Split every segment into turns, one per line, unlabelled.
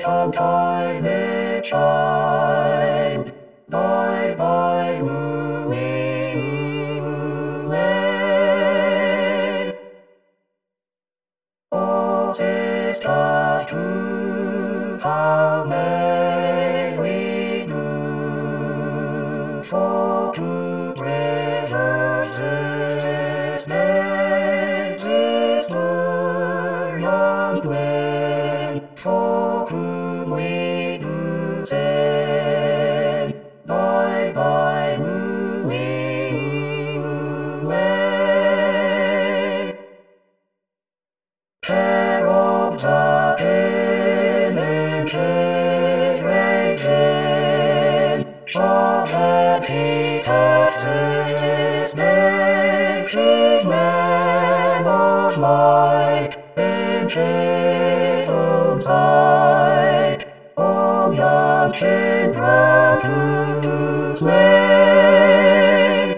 little tiny child. Bye bye, ooey, ooey. Oh, sisters true, how may we do for to preserve this name, this young twin, for whom we do sing. Bye bye, ooey, ooey. Care of the images raging, shall that he hath this name, his man of might, in his own sight. O young children to slay,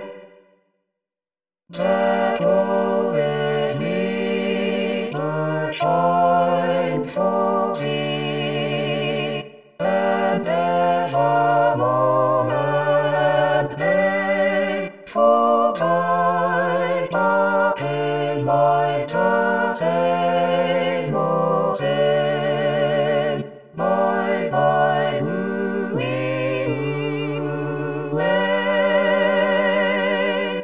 that always need to shine for thee, and evermore and day, for thy darkened light the same of sin. Bye bye, ooey, ooey.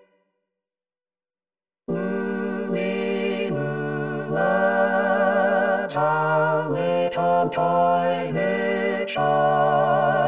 Ooey, ooey, thou little tiny child.